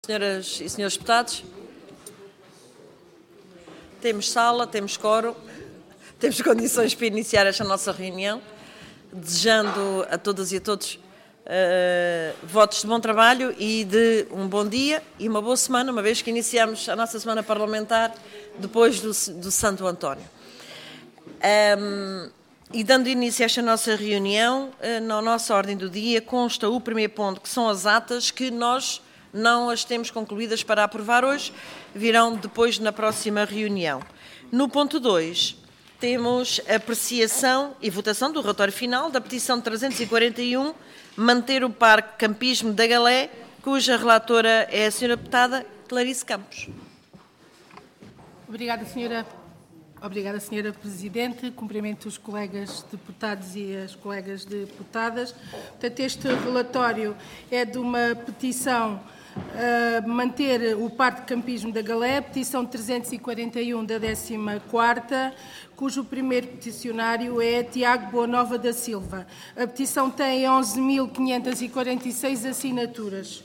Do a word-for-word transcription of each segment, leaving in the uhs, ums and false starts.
Senhoras e senhores deputados, temos sala, temos quórum, temos condições para iniciar esta nossa reunião, desejando a todas e a todos uh, votos de bom trabalho e de um bom dia e uma boa semana, uma vez que iniciamos a nossa semana parlamentar depois do, do Santo António. Um, e dando início a esta nossa reunião, uh, na nossa ordem do dia consta o primeiro ponto, que são as atas que nós não as temos concluídas para aprovar hoje, virão depois na próxima reunião. No ponto dois, temos apreciação e votação do relatório final da petição trezentos e quarenta e um, manter o Parque Campismo da Galé, cuja relatora é a senhora deputada Clarice Campos. Obrigada, senhora. Obrigada, senhora Presidente. Cumprimento os colegas deputados e as colegas deputadas. Portanto, este relatório é de uma petição a manter o Parque de Campismo da Galé, petição trezentos e quarenta e um da décima quarta, cujo primeiro peticionário é Tiago Boanova da Silva. A petição tem onze mil quinhentas e quarenta e seis assinaturas.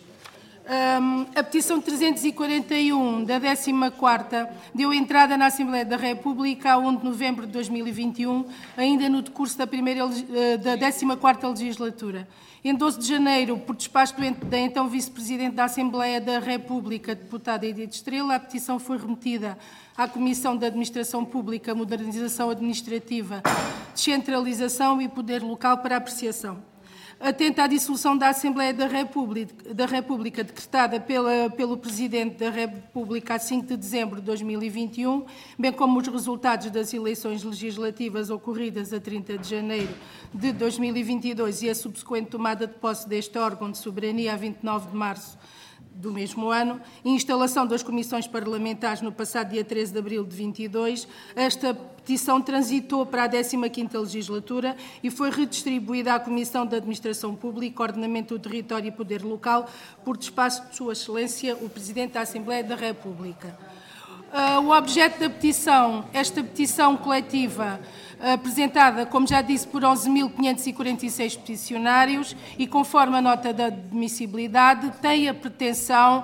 Um, a petição trezentos e quarenta e um da décima quarta deu entrada na Assembleia da República a primeiro de novembro de dois mil e vinte e um, ainda no decurso da, primeira, da décima quarta legislatura. Em doze de janeiro, por despacho da então Vice-Presidente da Assembleia da República, deputada Edith Estrela, a petição foi remetida à Comissão de Administração Pública, Modernização Administrativa, Descentralização e Poder Local para apreciação. Atenta à dissolução da Assembleia da República, da República decretada pela, pelo Presidente da República a cinco de dezembro de dois mil e vinte e um, bem como os resultados das eleições legislativas ocorridas a trinta de janeiro de dois mil e vinte e dois e a subsequente tomada de posse deste órgão de soberania a vinte e nove de março do mesmo ano, e instalação das comissões parlamentares no passado dia treze de abril de vinte e dois, esta petição transitou para a décima quinta legislatura e foi redistribuída à Comissão de Administração Pública, Ordenamento do Território e Poder Local, por despacho de Sua Excelência, o Presidente da Assembleia da República. Uh, o objeto da petição, esta petição coletiva, apresentada, como já disse, por onze mil quinhentos e quarenta e seis peticionários e conforme a nota da admissibilidade, tem a pretensão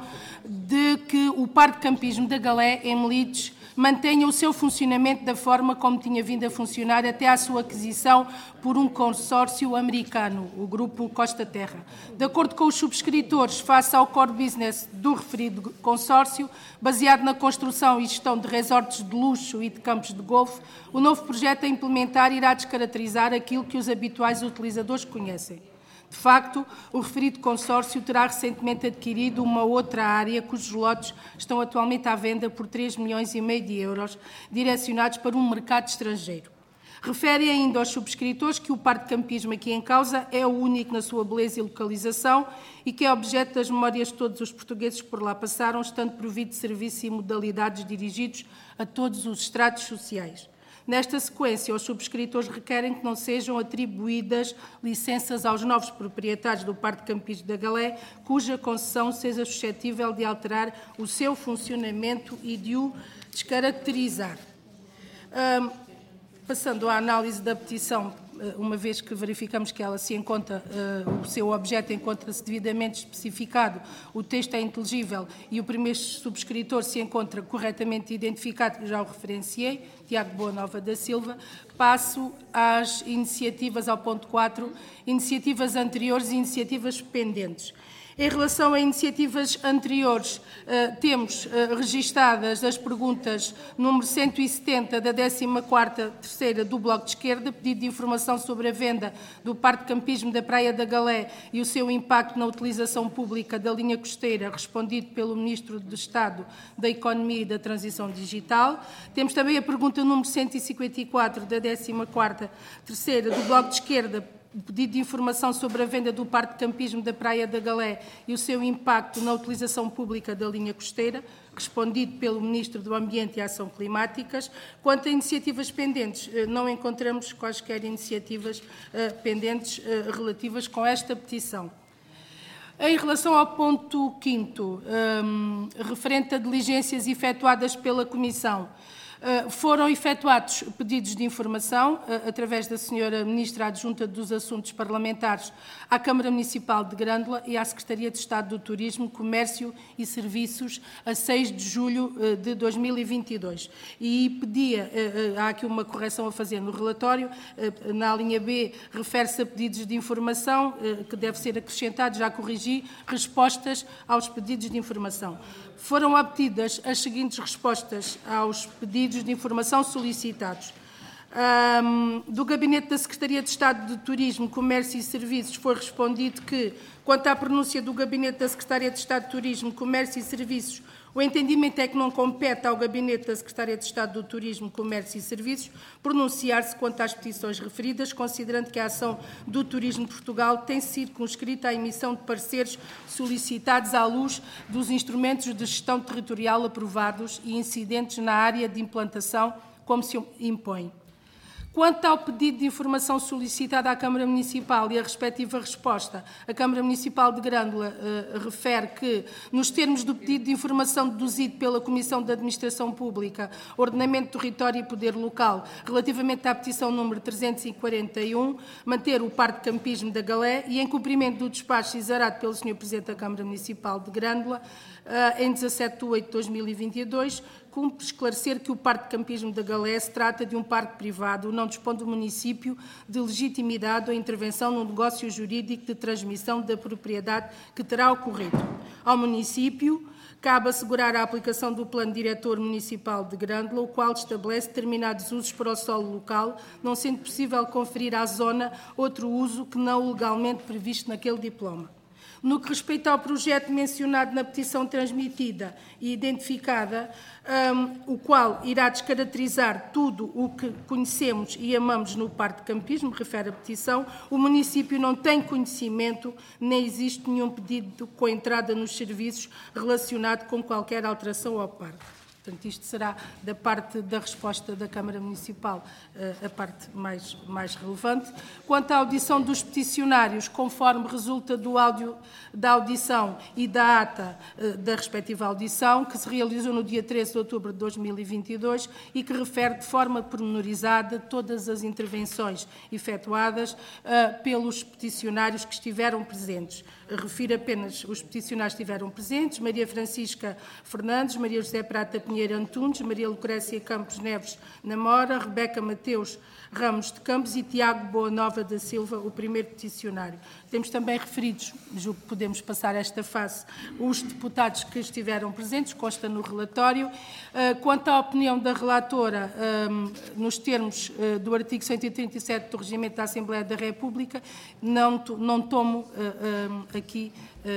de que o Parque de Campismo da Galé, em Melides, mantenha o seu funcionamento da forma como tinha vindo a funcionar até à sua aquisição por um consórcio americano, o Grupo Costa Terra. De acordo com os subscritores, face ao core business do referido consórcio, baseado na construção e gestão de resorts de luxo e de campos de golfe, o novo projeto a implementar irá descaracterizar aquilo que os habituais utilizadores conhecem. De facto, o referido consórcio terá recentemente adquirido uma outra área cujos lotes estão atualmente à venda por três milhões e meio de euros, direcionados para um mercado estrangeiro. Refere ainda aos subscritores que o Parque de Campismo aqui em causa é o único na sua beleza e localização e que é objeto das memórias de todos os portugueses que por lá passaram, estando provido de serviços e modalidades dirigidos a todos os estratos sociais. Nesta sequência, os subscritores requerem que não sejam atribuídas licenças aos novos proprietários do Parque de Campismo da Galé, cuja concessão seja suscetível de alterar o seu funcionamento e de o descaracterizar. Um, passando à análise da petição, uma vez que verificamos que ela se encontra, uh, o seu objeto encontra-se devidamente especificado, o texto é inteligível e o primeiro subscritor se encontra corretamente identificado, que já o referenciei, Tiago Boanova da Silva, passo às iniciativas, ao ponto quatro, iniciativas anteriores e iniciativas pendentes. Em relação a iniciativas anteriores, uh, temos uh, registadas as perguntas número cento e setenta da décima quarta terceira do Bloco de Esquerda, pedido de informação sobre a venda do Parque de Campismo da Praia da Galé e o seu impacto na utilização pública da linha costeira, respondido pelo Ministro de Estado da Economia e da Transição Digital. Temos também a pergunta número cento e cinquenta e quatro da décima quarta terceira do Bloco de Esquerda, pedido de informação sobre a venda do Parque de Campismo da Praia da Galé e o seu impacto na utilização pública da linha costeira, respondido pelo Ministro do Ambiente e Ação Climáticas. Quanto a iniciativas pendentes, não encontramos quaisquer iniciativas pendentes relativas com esta petição. Em relação ao ponto quinto, um, referente a diligências efetuadas pela Comissão, Foram efetuados pedidos de informação, através da senhora Ministra Adjunta dos Assuntos Parlamentares, à Câmara Municipal de Grândola e à Secretaria de Estado do Turismo, Comércio e Serviços, a seis de julho de dois mil e vinte e dois. E pedia, há aqui uma correção a fazer no relatório, na linha B refere-se a pedidos de informação, que deve ser acrescentado, já corrigi, respostas aos pedidos de informação. Foram obtidas as seguintes respostas aos pedidos de informação solicitados. Um, do Gabinete da Secretaria de Estado de Turismo, Comércio e Serviços foi respondido que, quanto à pronúncia do Gabinete da Secretaria de Estado de Turismo, Comércio e Serviços, o entendimento é que não compete ao Gabinete da Secretaria de Estado do Turismo, Comércio e Serviços pronunciar-se quanto às petições referidas, considerando que a ação do Turismo de Portugal tem sido circunscrita à emissão de pareceres solicitados à luz dos instrumentos de gestão territorial aprovados e incidentes na área de implantação, como se impõe. Quanto ao pedido de informação solicitado à Câmara Municipal e a respectiva resposta, a Câmara Municipal de Grândola uh, refere que, nos termos do pedido de informação deduzido pela Comissão de Administração Pública, Ordenamento do Território e Poder Local, relativamente à petição número trezentos e quarenta e um, manter o Parque de Campismo da Galé e em cumprimento do despacho exarado pelo senhor Presidente da Câmara Municipal de Grândola, uh, em dezassete de oito de dois mil e vinte e dois, cumpre esclarecer que o Parque de Campismo da Galé se trata de um parque privado, não dispõe do município de legitimidade ou intervenção no negócio jurídico de transmissão da propriedade que terá ocorrido. Ao município cabe assegurar a aplicação do Plano Diretor Municipal de Grândola, o qual estabelece determinados usos para o solo local, não sendo possível conferir à zona outro uso que não legalmente previsto naquele diploma. No que respeita ao projeto mencionado na petição transmitida e identificada, um, o qual irá descaracterizar tudo o que conhecemos e amamos no Parque de Campismo, refere a petição, o município não tem conhecimento, nem existe nenhum pedido com entrada nos serviços relacionado com qualquer alteração ao parque. Portanto, isto será, da parte da resposta da Câmara Municipal, a parte mais, mais relevante. Quanto à audição dos peticionários, conforme resulta do áudio da audição e da ata da respectiva audição, que se realizou no dia treze de outubro de dois mil e vinte e dois e que refere de forma pormenorizada todas as intervenções efetuadas uh, pelos peticionários que estiveram presentes. Refiro apenas os peticionários que estiveram presentes: Maria Francisca Fernandes, Maria José Prata Pinheiro Antunes, Maria Lucrécia Campos Neves Namora, Rebeca Mateus Ramos de Campos e Tiago Boa Nova da Silva, o primeiro peticionário. Temos também referidos, julgo que podemos passar esta fase, os deputados que estiveram presentes, consta no relatório. Quanto à opinião da relatora, nos termos do artigo cento e trinta e sete do Regimento da Assembleia da República, não, não tomo aqui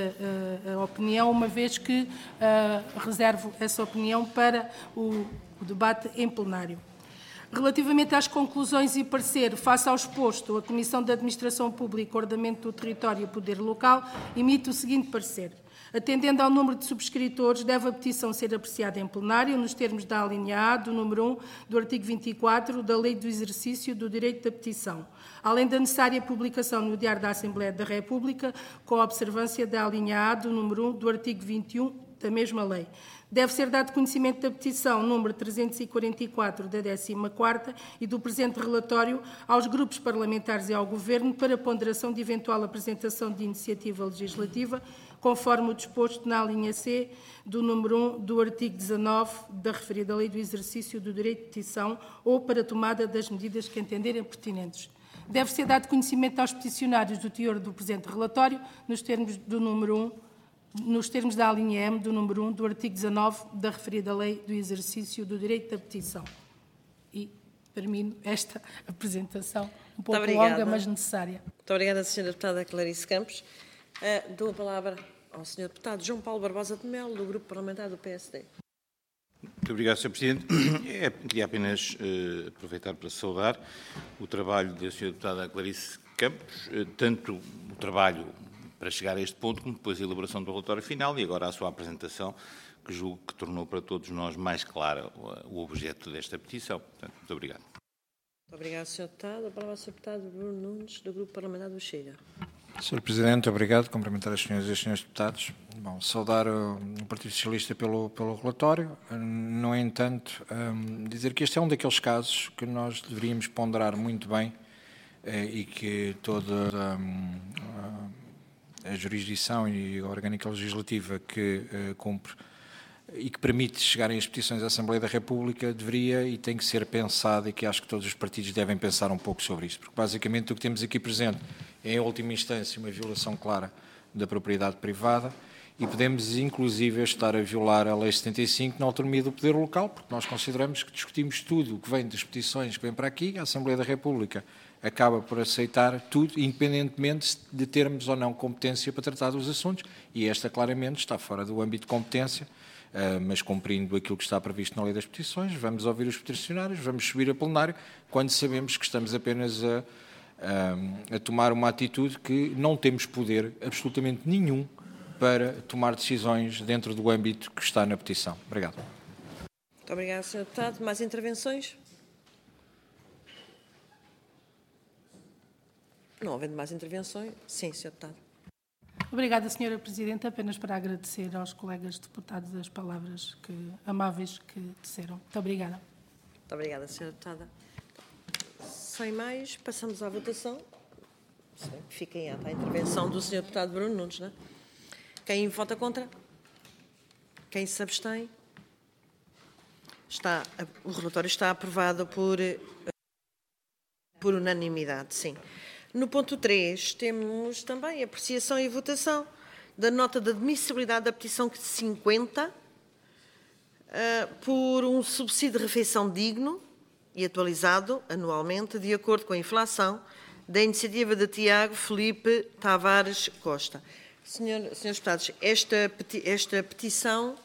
a opinião, uma vez que reservo essa opinião para o debate em plenário. Relativamente às conclusões e parecer, face ao exposto, a Comissão de Administração Pública, Ordenamento do Território e Poder Local emite o seguinte parecer. Atendendo ao número de subscritores, deve a petição ser apreciada em plenário, nos termos da alínea A do número um do artigo vinte e quatro da Lei do Exercício do Direito da Petição, além da necessária publicação no Diário da Assembleia da República, com a observância da alínea A do número um do artigo vinte e um da mesma lei. Deve ser dado conhecimento da petição número trezentos e quarenta e quatro da décima quarta e do presente relatório aos grupos parlamentares e ao Governo para ponderação de eventual apresentação de iniciativa legislativa, conforme o disposto na linha C do número um do artigo dezanove da referida Lei do Exercício do Direito de Petição ou para tomada das medidas que entenderem pertinentes. Deve ser dado conhecimento aos peticionários do teor do presente relatório, nos termos do número um, nos termos da alínea M do número um do artigo dezanove da referida Lei do Exercício do Direito da Petição. E termino esta apresentação, um pouco longa, mas necessária. Muito obrigada, senhora Deputada Clarice Campos. Uh, dou a palavra ao senhor Deputado João Paulo Barbosa de Melo, do Grupo Parlamentar do P S D. Muito obrigado, senhor Presidente. É, queria apenas uh, aproveitar para saudar o trabalho da senhora Deputada Clarice Campos, uh, tanto o trabalho para chegar a este ponto, como depois a elaboração do relatório final e agora a sua apresentação, que julgo que tornou para todos nós mais claro o objeto desta petição. Portanto, muito obrigado. Muito obrigado, senhor Deputado. A palavra ao senhor Deputado Bruno Nunes, do Grupo Parlamentar do Chega. senhor Presidente, obrigado. Cumprimentar as senhoras e os senhores deputados. Bom, saudar o Partido Socialista pelo, pelo relatório. No entanto, um, dizer que este é um daqueles casos que nós deveríamos ponderar muito bem eh, e que toda um, a, a jurisdição e a orgânica legislativa que uh, cumpre e que permite chegarem as petições à Assembleia da República deveria e tem que ser pensado, e que acho que todos os partidos devem pensar um pouco sobre isso, porque basicamente o que temos aqui presente é, em última instância, uma violação clara da propriedade privada e podemos inclusive estar a violar a Lei setenta e cinco na autonomia do poder local, porque nós consideramos que discutimos tudo o que vem das petições que vem para aqui, a Assembleia da República acaba por aceitar tudo, independentemente de termos ou não competência para tratar dos assuntos, e esta claramente está fora do âmbito de competência. Uh, mas cumprindo aquilo que está previsto na lei das petições, vamos ouvir os peticionários, vamos subir a plenário, quando sabemos que estamos apenas a, a, a tomar uma atitude que não temos poder absolutamente nenhum para tomar decisões dentro do âmbito que está na petição. Obrigado. Muito obrigado, senhor Deputado. Mais intervenções? Não havendo mais intervenções, sim, senhor Deputado. Obrigada, senhora Presidente. Apenas para agradecer aos colegas deputados as palavras que, amáveis que disseram. Muito obrigada. Muito obrigada, senhora Deputada. Sem mais, passamos à votação. Fiquem à intervenção do senhor Deputado Bruno Nunes, não é? Quem vota contra? Quem se abstém? Está, o relatório está aprovado por, por unanimidade, sim. No ponto três, temos também apreciação e votação da nota de admissibilidade da petição cinquenta uh, por um subsídio de refeição digno e atualizado anualmente, de acordo com a inflação, da iniciativa de Tiago Felipe Tavares Costa. Senhor, senhores deputados, esta, peti esta petição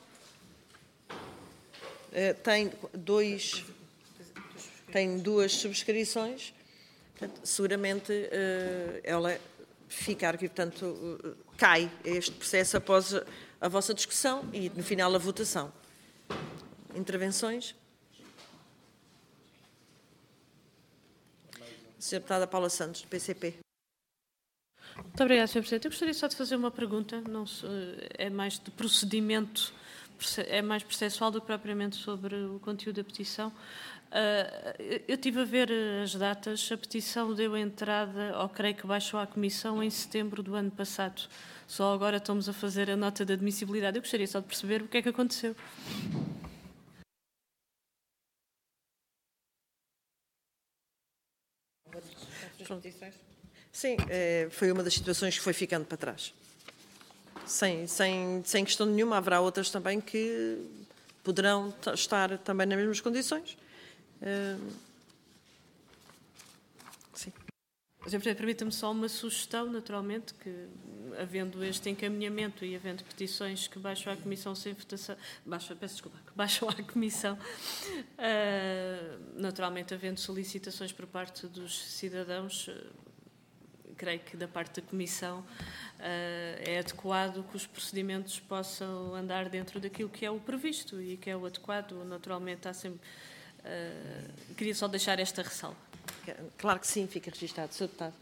uh, tem, dois, tem duas subscrições. Portanto, seguramente uh, ela ficar aqui, portanto, uh, cai este processo após a, a vossa discussão e, no final, a votação. Intervenções? senhora Deputada Paula Santos, do P C P. Muito obrigada, senhor Presidente. Eu gostaria só de fazer uma pergunta, não, é mais de procedimento, é mais processual do que propriamente sobre o conteúdo da petição. Uh, eu estive a ver as datas, a petição deu entrada, ou creio que baixou à Comissão em setembro do ano passado. Só agora estamos a fazer a nota de admissibilidade. Eu gostaria só de perceber o que é que aconteceu. Sim, foi uma das situações que foi ficando para trás. Sem, sem, sem questão nenhuma, haverá outras também que poderão estar também nas mesmas condições. Uh, sim. senhor Presidente, permita-me só uma sugestão, naturalmente, que havendo este encaminhamento e havendo petições que baixam à Comissão sem votação, baixam, peço desculpa, que baixam à Comissão, uh, naturalmente havendo solicitações por parte dos cidadãos, uh, creio que da parte da Comissão uh, é adequado que os procedimentos possam andar dentro daquilo que é o previsto e que é o adequado. Naturalmente há sempre... Uh, queria só deixar esta ressalva. Claro que sim, fica registado. senhor Deputado.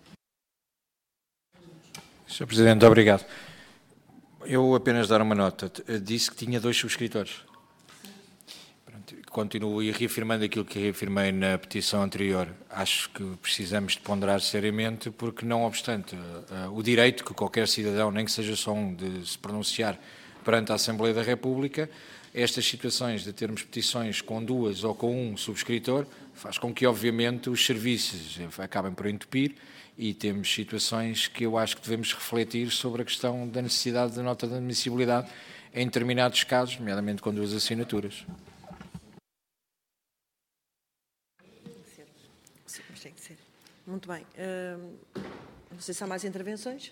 senhor Presidente, obrigado. Eu apenas dar uma nota. Disse que tinha dois subscritores. Pronto, continuo e reafirmando aquilo que reafirmei na petição anterior. Acho que precisamos de ponderar seriamente, porque não obstante uh, o direito que qualquer cidadão, nem que seja só um, de se pronunciar perante a Assembleia da República, estas situações de termos petições com duas ou com um subscritor faz com que, obviamente, os serviços acabem por entupir e temos situações que eu acho que devemos refletir sobre a questão da necessidade da nota de admissibilidade em determinados casos, nomeadamente com duas assinaturas. Sim, mas tem que ser. Muito bem. Uh, não sei se há mais intervenções.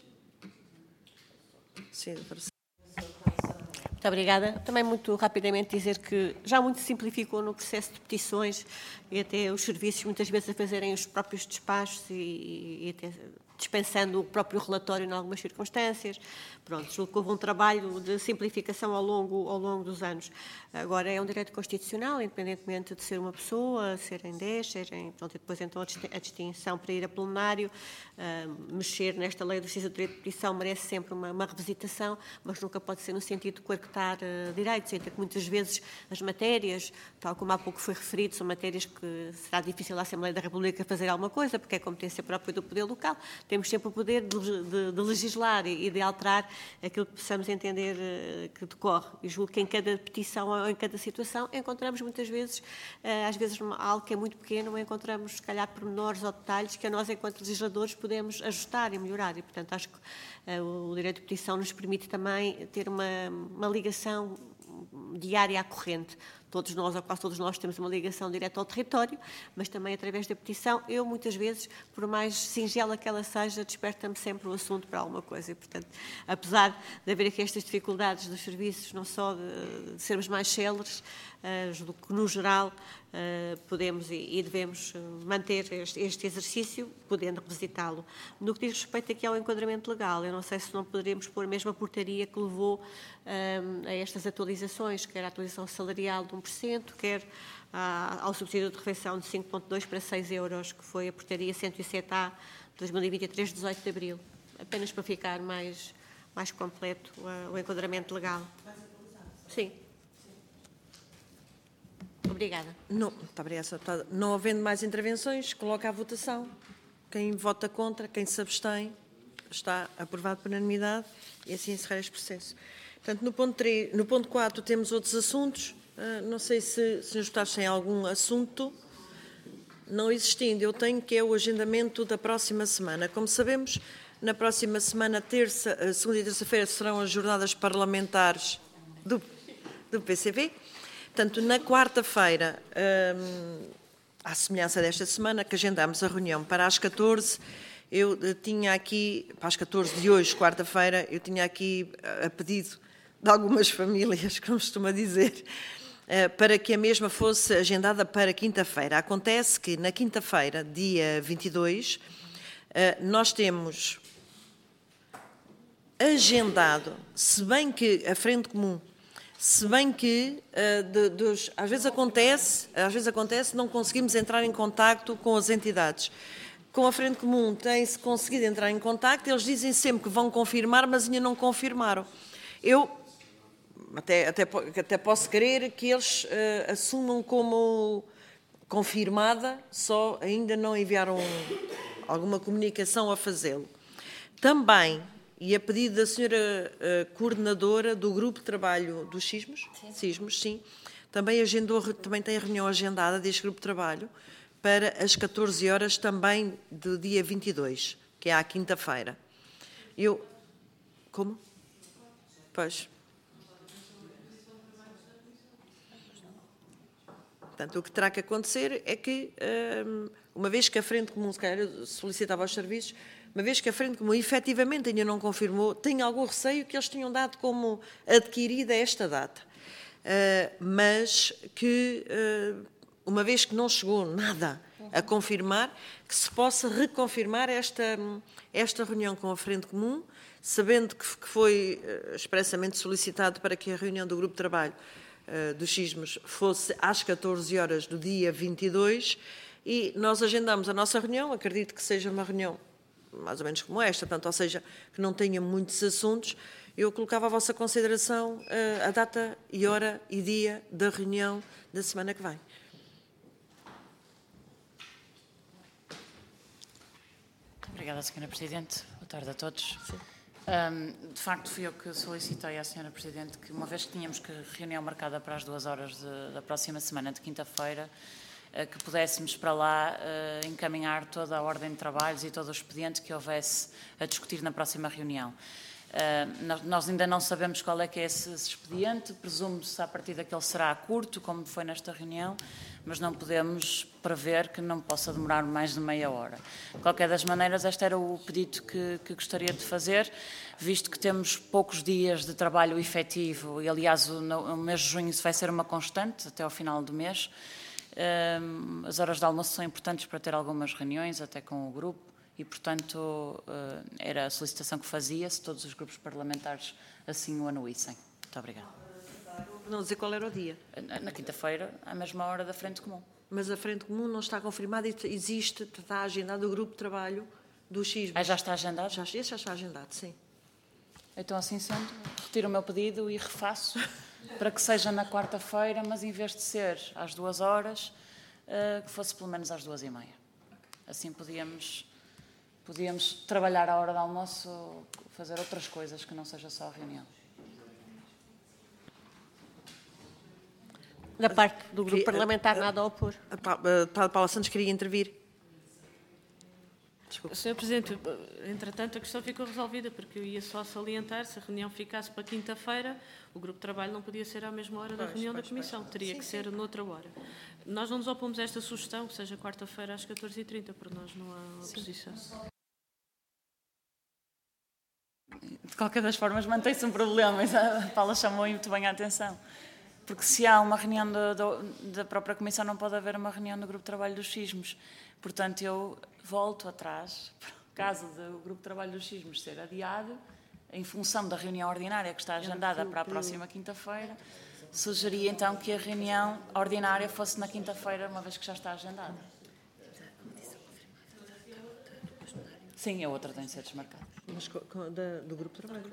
Sim, doutora. Muito obrigada. Também muito rapidamente dizer que já muito simplificou no processo de petições e até os serviços muitas vezes a fazerem os próprios despachos e, e até dispensando o próprio relatório em algumas circunstâncias. Pronto, julgo que houve um trabalho de simplificação ao longo, ao longo dos anos. Agora, é um direito constitucional, independentemente de ser uma pessoa, serem dez, serem, pronto, e depois então a distinção para ir a plenário, uh, mexer nesta lei do exercício do direito de petição merece sempre uma, uma revisitação, mas nunca pode ser no sentido de coartar uh, direitos, ainda que muitas vezes as matérias, tal como há pouco foi referido, são matérias que será difícil à Assembleia da República fazer alguma coisa, porque é competência própria do poder local. Temos sempre o poder de, de, de legislar e de alterar aquilo que possamos entender uh, que decorre. E julgo que em cada petição ou em cada situação encontramos muitas vezes, uh, às vezes algo que é muito pequeno, encontramos se calhar pormenores ou detalhes que a nós, enquanto legisladores, podemos ajustar e melhorar. E, portanto, acho que uh, o direito de petição nos permite também ter uma, uma ligação diária à corrente. Todos nós, ou quase todos nós, temos uma ligação direta ao território, mas também através da petição, eu muitas vezes, por mais singela que ela seja, desperta-me sempre o assunto para alguma coisa. E, portanto, apesar de haver aqui estas dificuldades dos serviços, não só de, de sermos mais céleres, uh, que no geral uh, podemos e, e devemos manter este, este exercício, podendo revisitá-lo. No que diz respeito aqui ao enquadramento legal, eu não sei se não poderíamos pôr a mesma portaria que levou um, a estas atualizações, quer a atualização salarial de um por cento, quer ah, ao subsídio de refeição de cinco vírgula dois para seis euros, que foi a portaria cento e sete A de dois mil e vinte e três, dezoito de abril. Apenas para ficar mais, mais completo uh, o enquadramento legal. Sim. Obrigada. Não, muito obrigada. Não havendo mais intervenções, coloca à votação. Quem vota contra, quem se abstém, está aprovado por unanimidade e assim encerrar este processo. Portanto, no ponto, três, no ponto quatro temos outros assuntos. Uh, não sei se, se os deputados têm algum assunto. Não existindo, eu tenho que é o agendamento da próxima semana. Como sabemos, na próxima semana, terça, segunda e terça-feira, serão as jornadas parlamentares do, do P C V. Portanto, na quarta-feira, hum, à semelhança desta semana, que agendámos a reunião para as catorze, eu tinha aqui, para as catorze de hoje, quarta-feira, eu tinha aqui, a pedido de algumas famílias, como costuma dizer, para que a mesma fosse agendada para quinta-feira. Acontece que na quinta-feira, dia vinte e dois, nós temos agendado, se bem que a Frente Comum, se bem que de, dos, às vezes acontece, às vezes acontece, não conseguimos entrar em contacto com as entidades. Com a Frente Comum tem-se conseguido entrar em contacto, eles dizem sempre que vão confirmar, mas ainda não confirmaram. Eu Até, até, até posso querer que eles uh, assumam como confirmada, só ainda não enviaram alguma comunicação a fazê-lo. Também, e a pedido da senhora uh, coordenadora do Grupo de Trabalho dos Sismos, sim. Sismos, sim, também, agendou, também tem a reunião agendada deste Grupo de Trabalho para as catorze horas também do dia vinte e dois, que é à quinta-feira. Eu... Como? Pois... Portanto, o que terá que acontecer é que, uma vez que a Frente Comum, se calhar, solicitava aos serviços, uma vez que a Frente Comum efetivamente ainda não confirmou, tenho algum receio que eles tinham dado como adquirida esta data. Mas que, uma vez que não chegou nada a confirmar, que se possa reconfirmar esta, esta reunião com a Frente Comum, sabendo que foi expressamente solicitado para que a reunião do Grupo de Trabalho dos Sismos fosse às catorze horas do dia vinte e dois, e nós agendamos a nossa reunião, acredito que seja uma reunião mais ou menos como esta, portanto, ou seja, que não tenha muitos assuntos. Eu colocava à vossa consideração a data e hora e dia da reunião da semana que vem. Obrigada, senhora Presidente. Boa tarde a todos. Um, de facto, fui eu que solicitei à senhora Presidente que, uma vez que tínhamos que reunião marcada para as duas horas de, da próxima semana, de quinta-feira, uh, que pudéssemos para lá uh, encaminhar toda a ordem de trabalhos e todo o expediente que houvesse a discutir na próxima reunião. Uh, nós ainda não sabemos qual é que é esse, esse expediente, presumo-se a partir daquele será curto, como foi nesta reunião, mas não podemos prever que não possa demorar mais de meia hora. De qualquer das maneiras, este era o pedido que, que gostaria de fazer, visto que temos poucos dias de trabalho efetivo, e aliás o, no, o mês de junho isso vai ser uma constante até ao final do mês. Uh, as horas de almoço são importantes para ter algumas reuniões, até com o grupo, e, portanto, era a solicitação que fazia, se todos os grupos parlamentares assim o anuíssem. Muito obrigada. Não dizer qual era o dia. Na, na quinta-feira, à mesma hora da Frente Comum. Mas a Frente Comum não está confirmada e existe, está agendado o grupo de trabalho do X. Ah, já está agendado? Já, esse já está agendado, sim. Então, assim sendo, retiro o meu pedido e refaço para que seja na quarta-feira, mas em vez de ser às duas horas, uh, que fosse pelo menos às duas e meia. Assim podíamos, podíamos trabalhar à hora do almoço, fazer outras coisas que não seja só a reunião. Da parte do grupo parlamentar, nada a opor. A Paula Santos queria intervir. Desculpa. senhor Presidente, entretanto a questão ficou resolvida, porque eu ia só salientar, se a reunião ficasse para quinta-feira, o grupo de trabalho não podia ser à mesma hora da pois, reunião pois, da Comissão, pois. teria Sim, que sim. ser noutra hora. Nós não nos opomos a esta sugestão, que seja quarta-feira às catorze e trinta, por nós não há oposição. De qualquer das formas, mantém-se um problema, a Paula chamou muito bem a atenção. Porque se há uma reunião da, da própria Comissão, não pode haver uma reunião do Grupo de Trabalho dos Sismos. Portanto, eu volto atrás, para o caso do Grupo de Trabalho dos Sismos ser adiado, em função da reunião ordinária que está agendada para a próxima quinta-feira, sugeria então que a reunião ordinária fosse na quinta-feira, uma vez que já está agendada. Sim, a outra tem de ser desmarcada. Mas da, do grupo de trabalho.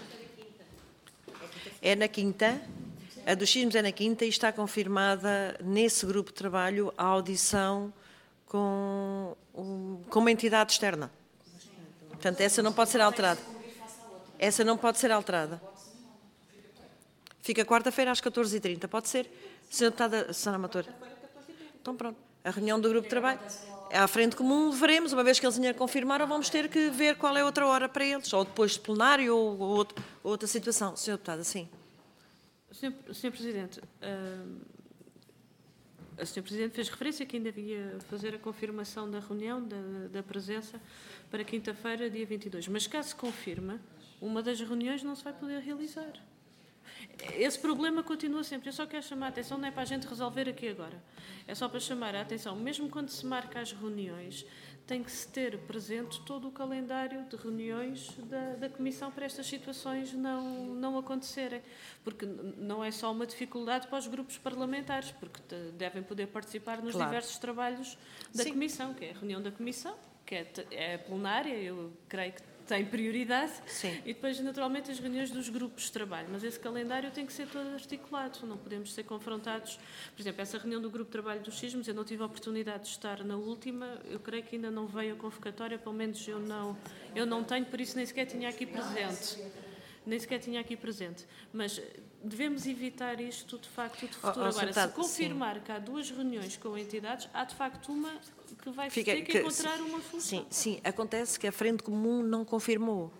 É na quinta. A dos Sismos é na quinta e está confirmada nesse grupo de trabalho a audição com, um, com uma entidade externa. Portanto, essa não pode ser alterada. Essa não pode ser alterada. Fica quarta-feira às catorze e trinta, pode ser? senhora Deputada Susana Amador. Então pronto. A reunião do grupo de trabalho é à Frente Comum, veremos, uma vez que eles ainda confirmaram, vamos ter que ver qual é outra hora para eles, ou depois de plenário, ou, ou, outro, ou outra situação. senhora Deputada, sim. senhor senhor Presidente, uh, a senhora Presidente fez referência que ainda havia fazer a confirmação da reunião, da, da presença, para quinta-feira, dia vinte e dois. Mas caso se confirme, uma das reuniões não se vai poder realizar. Esse problema continua sempre. Eu só quero chamar a atenção, não é para a gente resolver aqui agora. É só para chamar a atenção. Mesmo quando se marca as reuniões, tem que se ter presente todo o calendário de reuniões da, da Comissão para estas situações não, não acontecerem. Porque não é só uma dificuldade para os grupos parlamentares, porque te, devem poder participar nos Claro. diversos trabalhos da Sim. Comissão, que é a reunião da Comissão, que é, é plenária, eu creio que tem prioridade, Sim. e depois, naturalmente, as reuniões dos grupos de trabalho. Mas esse calendário tem que ser todo articulado, não podemos ser confrontados. Por exemplo, essa reunião do grupo de trabalho dos Sismos, eu não tive a oportunidade de estar na última, eu creio que ainda não veio a convocatória, pelo menos eu não, eu não tenho, por isso nem sequer tinha aqui presente. Nem sequer tinha aqui presente. Mas devemos evitar isto, de facto, de futuro. Oh, oh, Agora, deputado, se confirmar sim. que há duas reuniões com entidades, há, de facto, uma que vai Fica, ter que, que encontrar uma solução. Sim, sim, acontece que a Frente Comum não confirmou.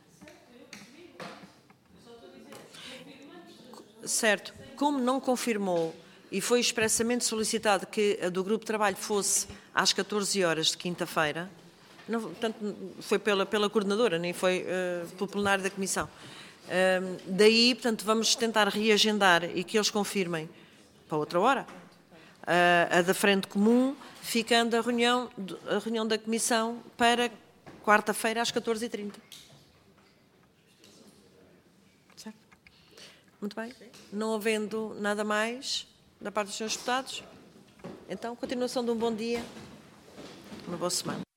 Certo. Como não confirmou e foi expressamente solicitado que a do grupo de trabalho fosse às catorze horas de quinta-feira, não, portanto, foi pela, pela coordenadora, nem foi uh, pelo plenário da Comissão. Uh, daí, portanto, vamos tentar reagendar e que eles confirmem para outra hora. Uh, a da Frente Comum, ficando a reunião, a reunião da Comissão para quarta-feira às catorze e trinta. Certo? Muito bem. Não havendo nada mais da parte dos senhores deputados, então, continuação de um bom dia, uma boa semana.